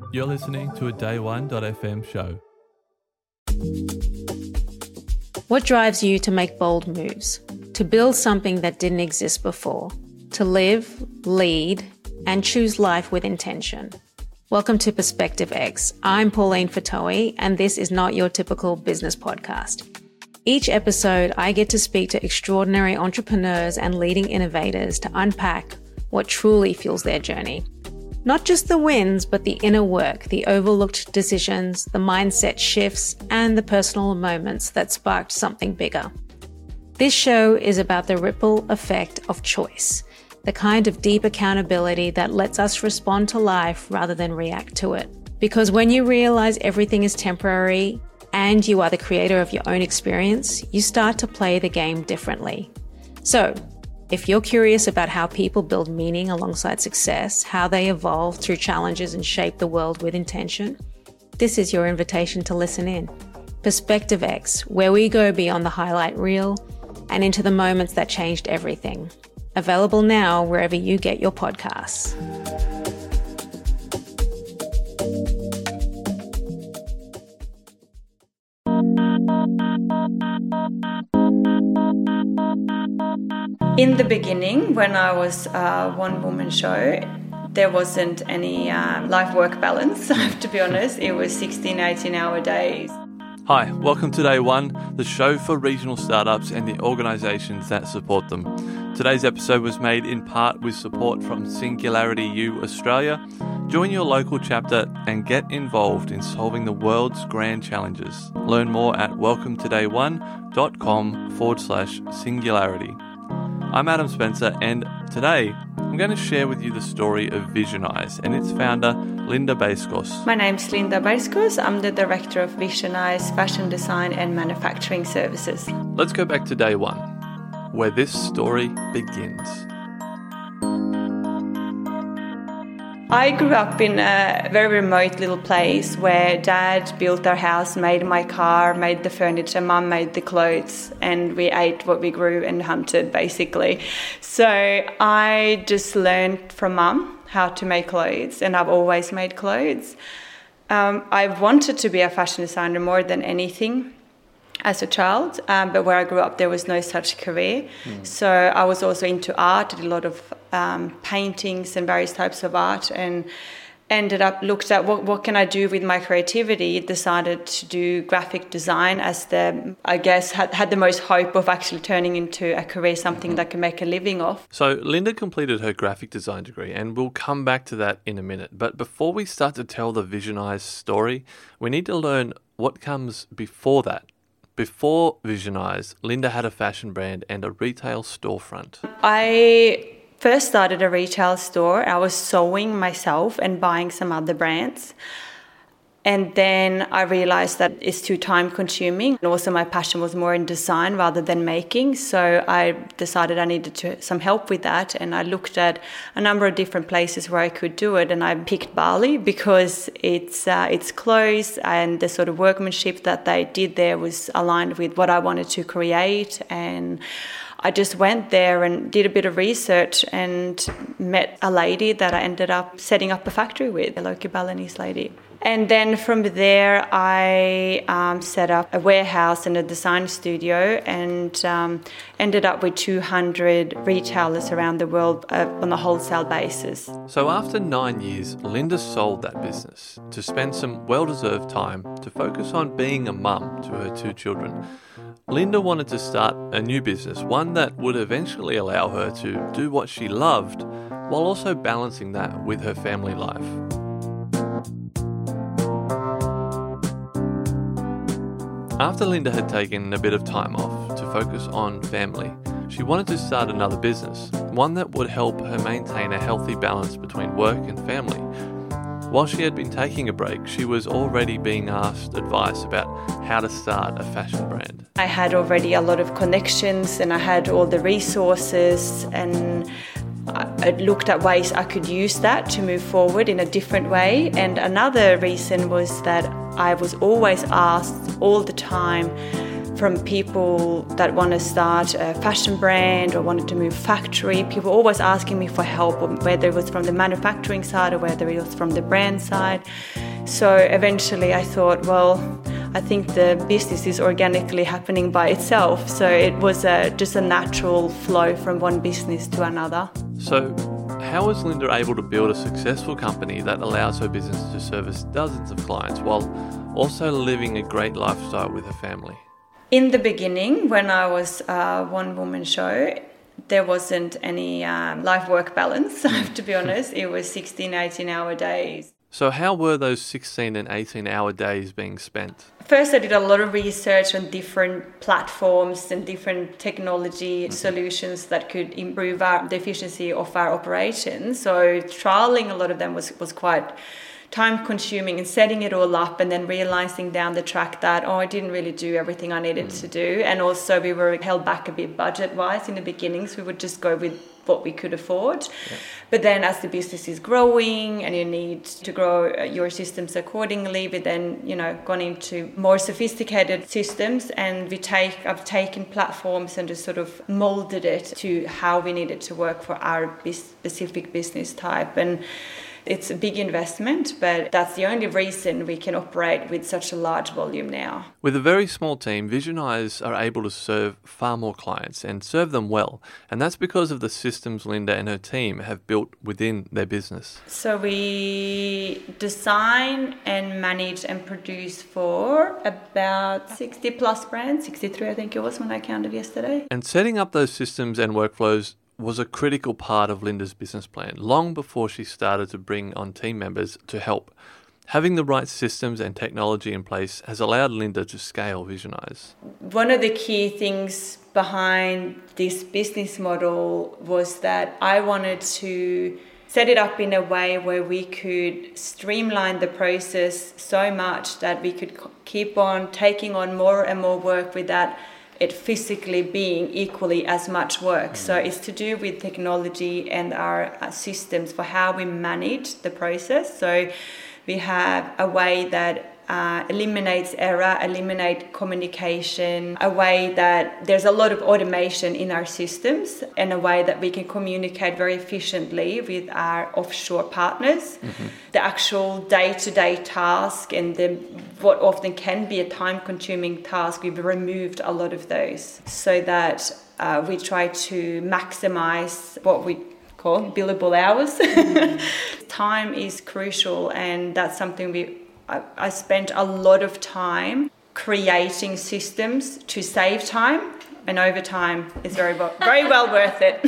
You're listening to a Day1.fm show. What drives you to make bold moves? To build something that didn't exist before? To live, lead, and choose life with intention? Welcome to Perspective X. I'm Pauline Fatoe, and this is not your typical business podcast. Each episode, I get to speak to extraordinary entrepreneurs and leading innovators to unpack what truly fuels their journey. Not just the wins, but the inner work, the overlooked decisions, the mindset shifts, and the personal moments that sparked something bigger. This show is about the ripple effect of choice, the kind of deep accountability that lets us respond to life rather than react to it. Because when you realize everything is temporary and you are the creator of your own experience, you start to play the game differently. So, if you're curious about how people build meaning alongside success, how they evolve through challenges and shape the world with intention, this is your invitation to listen in. Perspective X, where we go beyond the highlight reel and into the moments that changed everything. Available now wherever you get your podcasts. In the beginning, when I was a one-woman show, there wasn't any life-work balance, I have to be honest. It was 16, 18-hour days. Hi, welcome to Day One, the show for regional startups and the organisations that support them. Today's episode was made in part with support from Singularity U Australia. Join your local chapter and get involved in solving the world's grand challenges. Learn more at welcometoday1.com/singularity. I'm Adam Spencer, and today I'm going to share with you the story of Visionize and its founder, Linda Baskos. My name's Linda Baskos. I'm the Director of Visionize Fashion Design and Manufacturing Services. Let's go back to day one, where this story begins. I grew up in a very remote little place where Dad built our house, made my car, made the furniture, Mum made the clothes, and we ate what we grew and hunted, basically. So I just learned from Mum how to make clothes, and I've always made clothes. I wanted to be a fashion designer more than anything as a child, but where I grew up there was no such career. So I was also into art, did a lot of paintings and various types of art, and looked at what can I do with my creativity. Decided to do graphic design as had the most hope of actually turning into a career, something that I can make a living off. So Linda completed her graphic design degree, and we'll come back to that in a minute. But before we start to tell the Visionize story, we need to learn what comes before that. Before Visionize, Linda had a fashion brand and a retail storefront. I first started a retail store. I was sewing myself and buying some other brands. And then I realized that it's too time consuming. And also my passion was more in design rather than making. So I decided I needed some help with that. And I looked at a number of different places where I could do it. And I picked Bali because it's close, and the sort of workmanship that they did there was aligned with what I wanted to create. And I just went there and did a bit of research and met a lady that I ended up setting up a factory with, a local Balinese lady. And then from there, I set up a warehouse and a design studio, and ended up with 200 retailers around the world on a wholesale basis. So after 9 years, Linda sold that business to spend some well-deserved time to focus on being a mum to her 2 children. Linda wanted to start a new business, one that would eventually allow her to do what she loved, while also balancing that with her family life. After Linda had taken a bit of time off to focus on family, she wanted to start another business, one that would help her maintain a healthy balance between work and family. While she had been taking a break, she was already being asked advice about how to start a fashion brand. I had already a lot of connections, and I had all the resources, and I looked at ways I could use that to move forward in a different way. And another reason was that I was always asked all the time, from people that want to start a fashion brand or wanted to move factory. People were always asking me for help, whether it was from the manufacturing side or whether it was from the brand side. So eventually I thought, well, I think the business is organically happening by itself. So it was just a natural flow from one business to another. So how is Linda able to build a successful company that allows her business to service dozens of clients while also living a great lifestyle with her family? In the beginning, when I was a one-woman show, there wasn't any life-work balance, I have to be honest. It was 16, 18-hour days. So how were those 16 and 18-hour days being spent? First, I did a lot of research on different platforms and different technology solutions that could improve the efficiency of our operations. So trialing a lot of them was quite time-consuming, and setting it all up and then realising down the track that, I didn't really do everything I needed to do. And also we were held back a bit budget-wise in the beginning, so we would just go with what we could afford. Yeah. But then as the business is growing and you need to grow your systems accordingly, we then, gone into more sophisticated systems, and I've taken platforms and just sort of molded it to how we need it to work for our specific business type. And it's a big investment, but that's the only reason we can operate with such a large volume now. With a very small team, Visionize are able to serve far more clients and serve them well. And that's because of the systems Linda and her team have built within their business. So we design and manage and produce for about 60 plus brands, 63 I think it was when I counted yesterday. And setting up those systems and workflows was a critical part of Linda's business plan, long before she started to bring on team members to help. Having the right systems and technology in place has allowed Linda to scale Visionize. One of the key things behind this business model was that I wanted to set it up in a way where we could streamline the process so much that we could keep on taking on more and more work without it physically being equally as much work. So it's to do with technology and our systems for how we manage the process. So we have a way that eliminates error, eliminate communication, a way that there's a lot of automation in our systems, and a way that we can communicate very efficiently with our offshore partners. Mm-hmm. The actual day-to-day task and what often can be a time-consuming task, we've removed a lot of those so that we try to maximize what we call billable hours. Mm-hmm. Time is crucial, and that's something I spent a lot of time creating systems to save time, and over time it's very well worth it.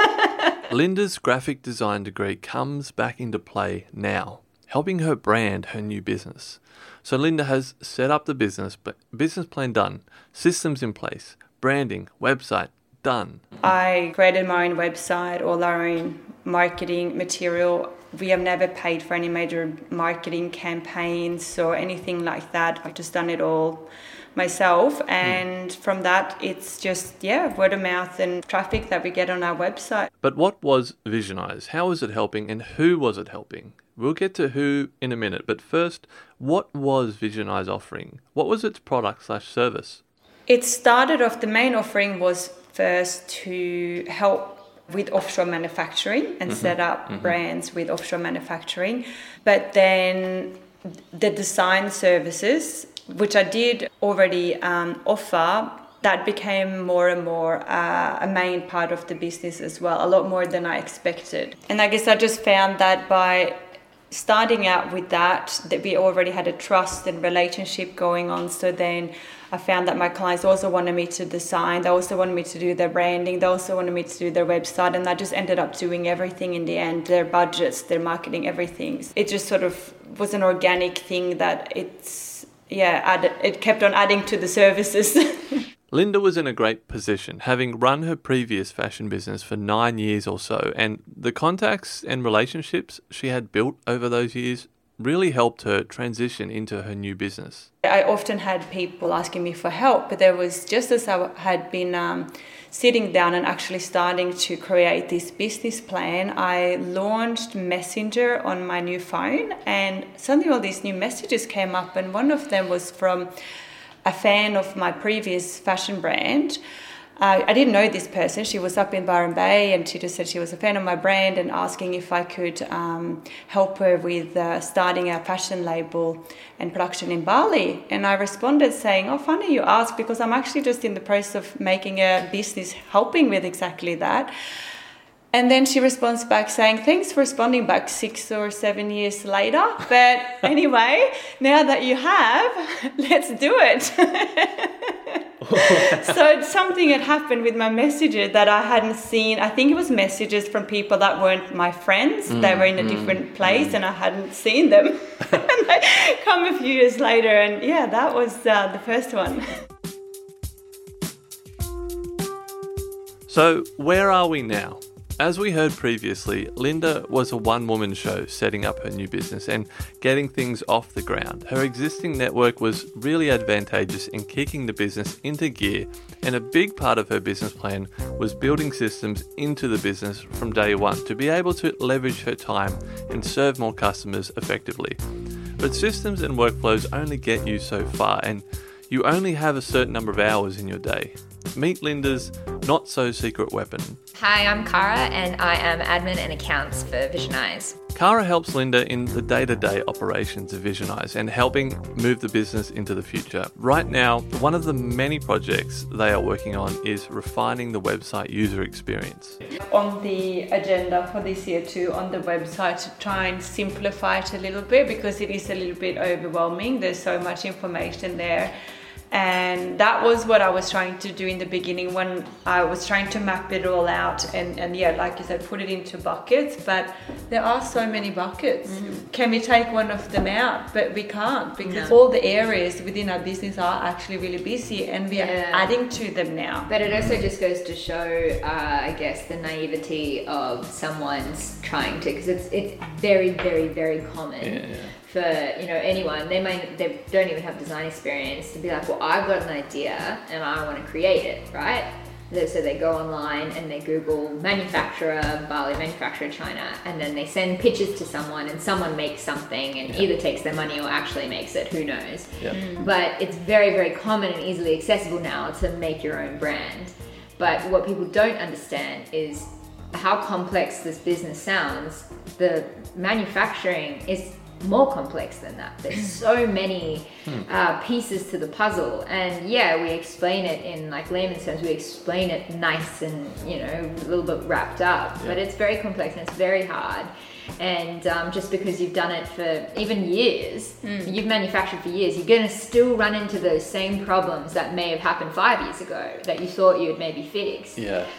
Linda's graphic design degree comes back into play now, helping her brand her new business. So Linda has set up the business plan done, systems in place, branding, website done. I created my own website, all our own marketing material. We have never paid for any major marketing campaigns or anything like that. I've just done it all myself. And from that, it's just, word of mouth and traffic that we get on our website. But what was Visionize? How was it helping, and who was it helping? We'll get to who in a minute. But first, what was Visionize offering? What was its product/service? It started off, the main offering was first to help with offshore manufacturing and set up brands with offshore manufacturing. But then the design services, which I did already offer, that became more and more a main part of the business as well, a lot more than I expected. And I guess I just found that by starting out with that we already had a trust and relationship going on. So then I found that my clients also wanted me to design, they also wanted me to do their branding, they also wanted me to do their website, and I just ended up doing everything in the end, their budgets, their marketing, everything. It just sort of was an organic thing that it kept on adding to the services. Linda was in a great position, having run her previous fashion business for 9 years or so, and the contacts and relationships she had built over those years really helped her transition into her new business. I often had people asking me for help, but there was, just as I had been sitting down and actually starting to create this business plan, I launched Messenger on my new phone, and suddenly all these new messages came up, and one of them was from a fan of my previous fashion brand. I didn't know this person. She was up in Byron Bay, and she just said she was a fan of my brand and asking if I could help her with starting a fashion label and production in Bali. And I responded saying, "Oh, funny you ask, because I'm actually just in the process of making a business helping with exactly that." And then she responds back saying, "Thanks for responding back 6 or 7 years later. But anyway, now that you have, let's do it." So something had happened with my messages that I hadn't seen. I think it was messages from people that weren't my friends. They were in a different place and I hadn't seen them. And they come a few years later, and yeah, that was the first one. So where are we now? As we heard previously, Linda was a one-woman show setting up her new business and getting things off the ground. Her existing network was really advantageous in kicking the business into gear, and a big part of her business plan was building systems into the business from day one to be able to leverage her time and serve more customers effectively. But systems and workflows only get you so far, and you only have a certain number of hours in your day. Meet Linda's not-so-secret weapon. Hi, I'm Cara, and I am admin and accounts for Visionize. Cara helps Linda in the day-to-day operations of Visionize and helping move the business into the future. Right now, one of the many projects they are working on is refining the website user experience. On the agenda for this year too, on the website, to try and simplify it a little bit, because it is a little bit overwhelming. There's so much information there. And that was what I was trying to do in the beginning when I was trying to map it all out and yeah, like you said, put it into buckets. But there are so many buckets. Can we take one of them out? But we can't, because all the areas within our business are actually really busy, and we are adding to them now. But it also just goes to show, I guess, the naivety of someone's trying to, because it's very, very, very common. For anyone, they don't even have design experience, to be like, well, I've got an idea and I want to create it, right? So they go online and they Google manufacturer Bali, manufacturer China, and then they send pictures to someone, and someone makes something and either takes their money or actually makes it, who knows. But it's very, very common and easily accessible now to make your own brand. But what people don't understand is how complex this business sounds. The manufacturing is more complex than that. There's so many pieces to the puzzle, and we explain it in like layman's terms. We explain it nice and a little bit wrapped up, but it's very complex and it's very hard. And just because you've done it for even years, you've manufactured for years, you're going to still run into those same problems that may have happened 5 years ago that you thought you had maybe fixed.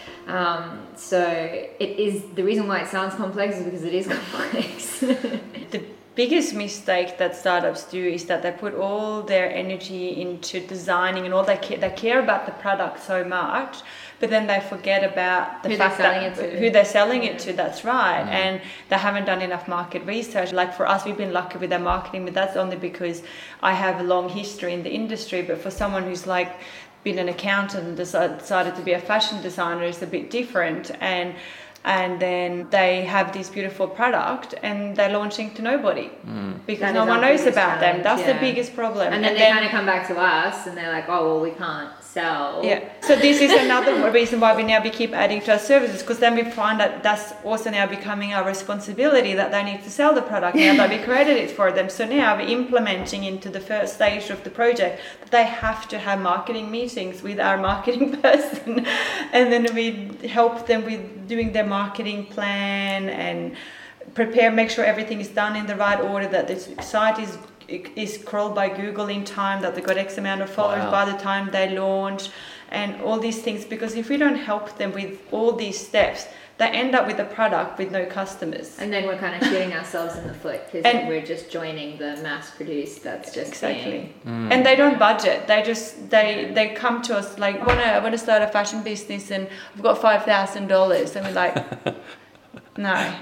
So it is, the reason why it sounds complex is because it is complex. The biggest mistake that startups do is that they put all their energy into designing and all they care about the product so much, but then they forget about the fact that who they're selling it to. That's right. And they haven't done enough market research. Like for us, we've been lucky with our marketing, but that's only because I have a long history in the industry. But for someone who's like been an accountant and decided to be a fashion designer, it's a bit different. And then they have this beautiful product and they're launching to nobody because no one knows about them. That's the biggest problem. And then they kind of come back to us and they're like, oh, well, we can't sell. So this is another reason why we now keep adding to our services, because then we find that that's also now becoming our responsibility, that they need to sell the product now that we created it for them. So now we're implementing into the first stage of the project that they have to have marketing meetings with our marketing person, and then we help them with doing their marketing plan and make sure everything is done in the right order, that the site is crawled by Google in time, that they've got X amount of followers by the time they launch, and all these things. Because if we don't help them with all these steps, they end up with a product with no customers. And then we're kind of shooting ourselves in the foot, because we're just joining the mass-produced. That's just And they don't budget. They come to us like, I want to start a fashion business and I've got $5,000, and we're like, no.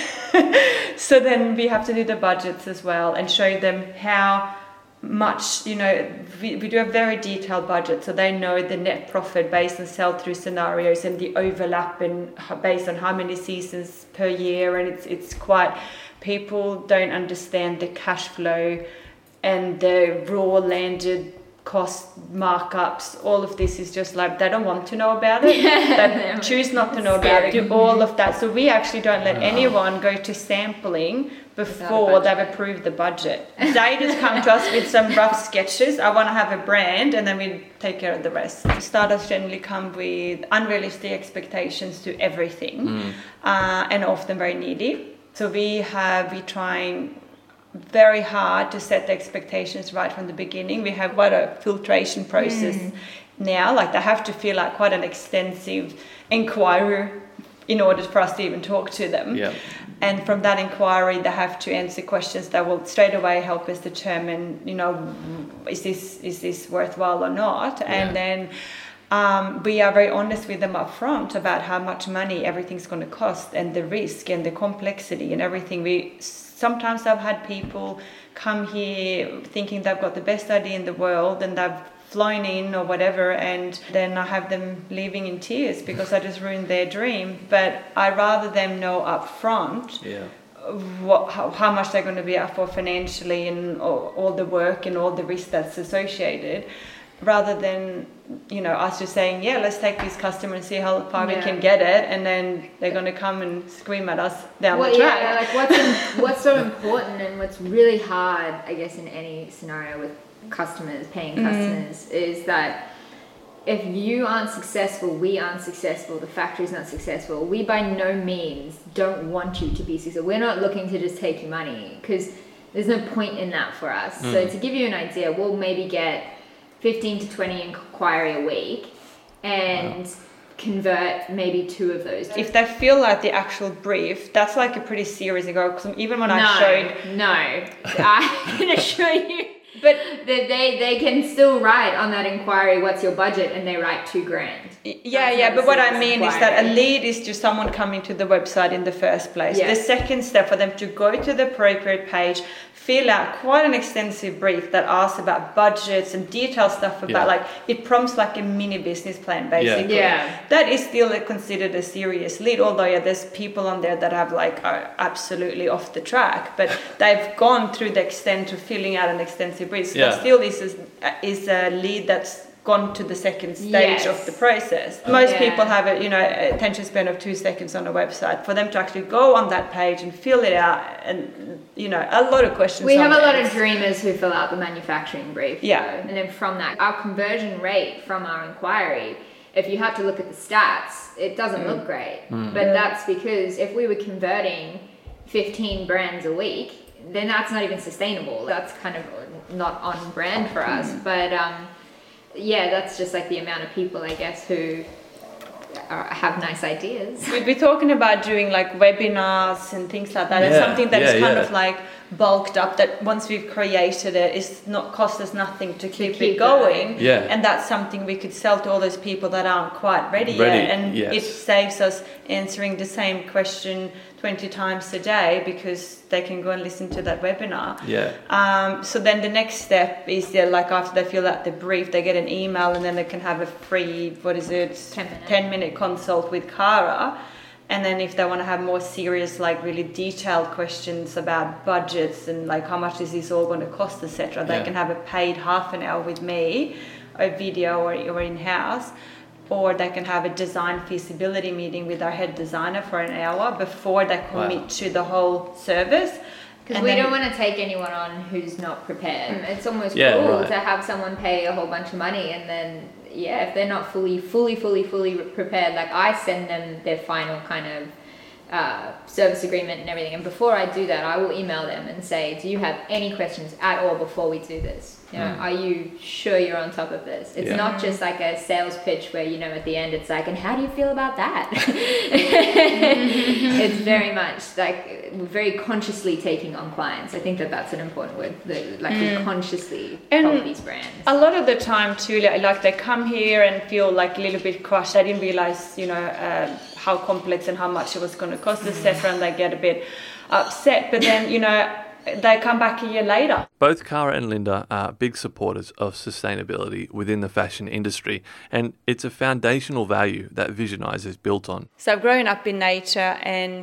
So then we have to do the budgets as well and show them how much, we do a very detailed budget, so they know the net profit based on sell-through scenarios and the overlap and based on how many seasons per year. And it's quite, people don't understand the cash flow and the raw landed cost markups, all of this is just like they don't want to know about it. They choose not to know about it. Do all of that. So we actually don't let anyone go to sampling before they've approved the budget. They just come to us with some rough sketches. I want to have a brand, and then we take care of the rest. Startups generally come with unrealistic expectations to everything, and often very needy. So we trying very hard to set the expectations right from the beginning. We have quite a filtration process now. Like they have to fill out quite an extensive inquiry in order for us to even talk to them. Yeah. And from that inquiry, they have to answer questions that will straight away help us determine, is this worthwhile or not? Yeah. And then we are very honest with them up front about how much money everything's going to cost and the risk and the complexity and everything. Sometimes I've had people come here thinking they've got the best idea in the world and they've flown in or whatever, and then I have them leaving in tears because I just ruined their dream. But I rather them know up front how much they're going to be out for financially and all the work and all the risk that's associated, rather than us just saying, let's take this customer and see how far we can get it, and then they're going to come and scream at us down the track. What's so important and what's really hard, I guess, in any scenario with paying customers, is that if you aren't successful, we aren't successful, the factory's not successful, we by no means don't want you to be successful. We're not looking to just take your money, because there's no point in that for us. So to give you an idea, we'll maybe get 15 to 20 inquiry a week and convert maybe 2 of those. If they feel like the actual brief, that's like a pretty serious ago, because even when I can assure you, but they can still write on that inquiry, what's your budget, and they write $2,000. But what I mean is that a lead is just someone coming to the website in the first place. The second step for them to go to the appropriate page, fill out quite an extensive brief that asks about budgets and detailed stuff about it prompts like a mini business plan basically. That is still considered a serious lead, although there's people on there that have are absolutely off the track, but they've gone through the extent of filling out an extensive brief. So that still is a lead that's gone to the second stage of the process. Most people have attention span of 2 seconds on a website. For them to actually go on that page and fill it out, and a lot of questions. We have a lot of dreamers who fill out the manufacturing brief. And then from that, our conversion rate from our inquiry, if you have to look at the stats, it doesn't look great. But that's because if we were converting 15 brands a week, then that's not even sustainable. That's kind of not on brand for us. But that's just the amount of people, I guess, who have nice ideas. We'd be talking about doing webinars and things like that. It's something that is kind of bulked up, that once we've created it, it's not cost us nothing to keep it going. And that's something we could sell to all those people that aren't quite ready yet. And it saves us answering the same question 20 times a day, because they can go and listen to that webinar. So then the next step is after they fill out the brief, they get an email, and then they can have a free 10-minute consult with Cara. And then if they want to have more serious, really detailed questions about budgets and how much is this all going to cost, etc., they can have a paid half an hour with me, a video or in-house. Or they can have a design feasibility meeting with our head designer for an hour before they commit to the whole service. Because we don't want to take anyone on who's not prepared. It's almost cool to have someone pay a whole bunch of money, and then if they're not fully prepared, I send them their final kind of service agreement and everything. And before I do that, I will email them and say, do you have any questions at all before we do this? Are you sure you're on top of this? It's not just a sales pitch where, at the end it's and how do you feel about that? It's very much very consciously taking on clients. I think that's an important word, we consciously help these brands. A lot of the time too, they come here and feel a little bit crushed. I didn't realize, how complex and how much it was going to cost, etc., and they get a bit upset. But then, they come back a year later. Both Cara and Linda are big supporters of sustainability within the fashion industry, and it's a foundational value that Visionize is built on. So I've grown up in nature, and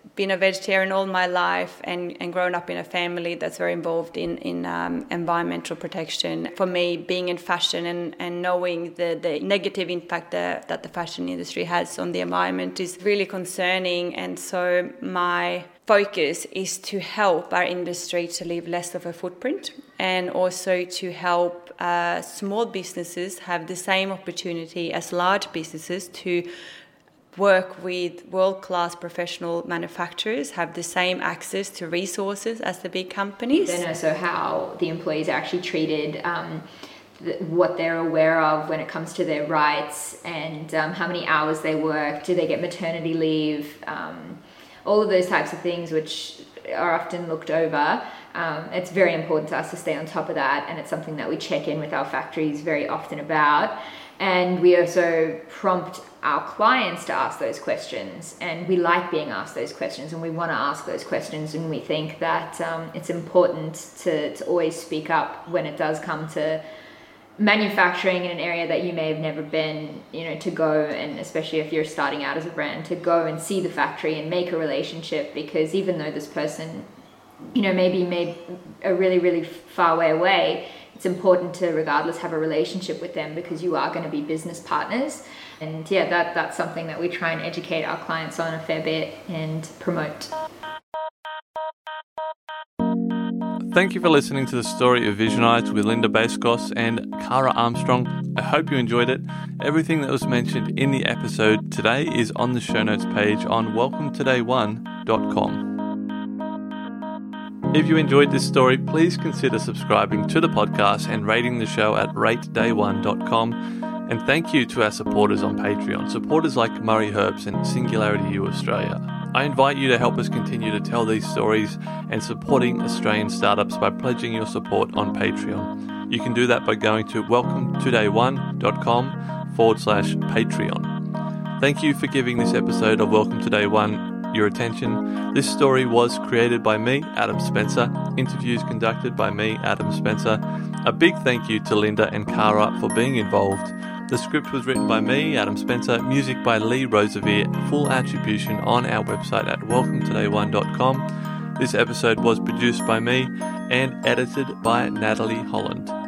been a vegetarian all my life and grown up in a family that's very involved in environmental protection. For me, being in fashion and knowing the negative impact that the fashion industry has on the environment is really concerning. And so my focus is to help our industry to leave less of a footprint, and also to help small businesses have the same opportunity as large businesses to work with world-class professional manufacturers, have the same access to resources as the big companies. Then also how the employees are actually treated, what they're aware of when it comes to their rights, and how many hours they work, do they get maternity leave, all of those types of things which are often looked over. It's very important to us to stay on top of that, and it's something that we check in with our factories very often about. And we also prompt our clients to ask those questions, and we like being asked those questions, and we want to ask those questions, and we think that it's important to always speak up when it does come to manufacturing in an area that you may have never been, to go, and especially if you're starting out as a brand, to go and see the factory and make a relationship, because even though this person, maybe made a really, really far way away, it's important to regardless have a relationship with them, because you are going to be business partners. And that's something that we try and educate our clients on a fair bit and promote. Thank you for listening to the story of Visionites with Linda Baskos and Cara Armstrong. I hope you enjoyed it. Everything that was mentioned in the episode today is on the show notes page on welcometoday1.com. If you enjoyed this story, please consider subscribing to the podcast and rating the show at rateday1.com. And thank you to our supporters on Patreon, supporters like Murray Herbst and Singularity U Australia. I invite you to help us continue to tell these stories and supporting Australian startups by pledging your support on Patreon. You can do that by going to welcometoday1.com/Patreon. Thank you for giving this episode of Welcome to Day One your attention. This story was created by me, Adam Spencer. Interviews conducted by me, Adam Spencer. A big thank you to Linda and Cara for being involved. The script was written by me, Adam Spencer, music by Lee Rosevere, full attribution on our website at welcometoday1.com. This episode was produced by me and edited by Natalie Holland.